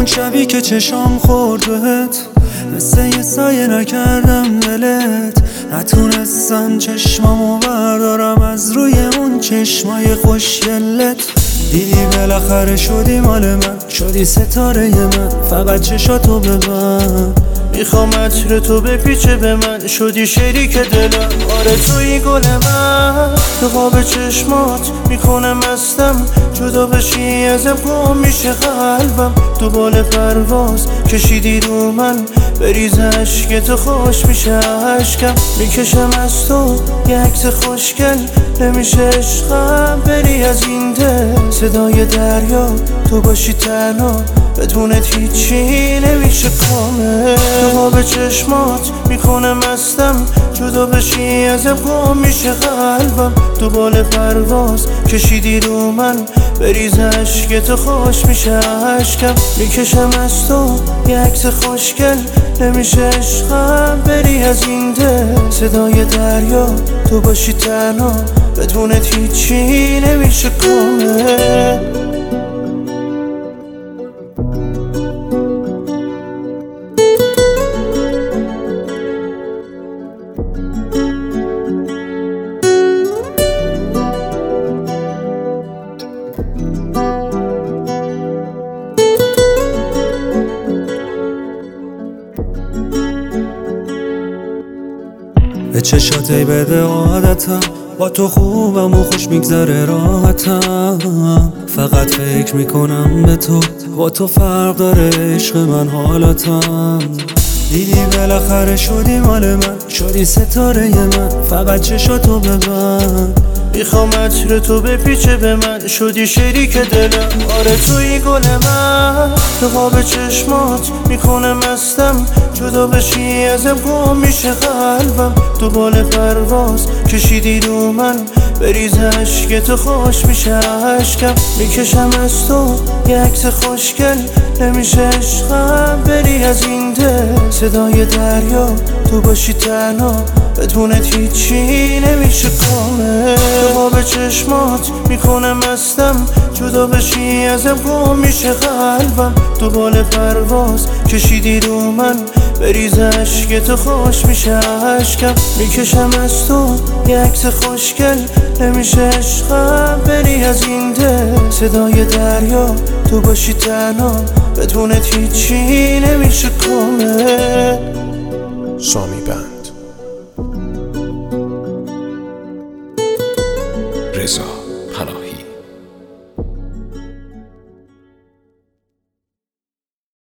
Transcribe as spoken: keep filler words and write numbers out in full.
اون شبی که چشام خورد بهت، مثل یه سایه نکردم دلت. نتونستم چشمامو بردارم از روی اون چشمای خوشگلت. دیدی بالاخره شدی مال من، شدی ستاره من، فقط چشاتو ببن. میخوام عطر تو بپیچه به من، شدی شریک دلم. آره توی گل من، تو خواب چشمات میکنه مستم. جدا بشی ازم گم میشه قلبم. تو بال پرواز کشیدی رو من، بریز عشق تو خوش میشه عشقم. میکشم از تو یه عکس خوشگل، نمیشه عشقم بری از این دل. صدای دریا تو باشی تنها، بدونت هیچی نمیشه کامل. تو خواب چشمات میکنه مستم. جدا بشی ازم گم میشه قلبم. تو بال پرواز کشیدی رو من، بریز عشق تو خوش میشه عشقم. میکشم از تو یه عکس خوشگل، نمیشه عشقم بری از این دل. صدای دریا تو باشی تنها، بدونت هیچی نمیشه کامل. به چشاتی بده عادتم، با تو خوبم و خوش میگذره راحتم. فقط فکر میکنم به تو، با تو فرق داره عشق من حالتم. دیدی بالاخره شدی مال من، شدی ستاره من، فقط چشاتو ببن. میخوام عطر تو بپیچه به من، شدی شریک دلم. آره توی گل من، تو خواب چشمات میکنه مستم. جدا بشی ازم گم میشه قلبم. تو بال پرواز کشیدی رو من، بریز عشق تو خوش میشه عشقم. میکشم از تو یه عکس خوشگل، نمیشه عشقم بری از این دل. صدای دریا تو باشی تنها، بدونت هیچی نمیشه کامل. تو خواب چشمات میکنه مستم. جدا بشی ازم گم میشه قلبم. تو بال پرواز کشیدی رو من، بریز عشق تو خوش میشه عشقم. میکشم از تو یه عکس خوشگل، نمیشه عشقم بری از این دل. صدای دریا تو باشی تنها، بدونت هیچی نمیشه کامل. سامی بند رضا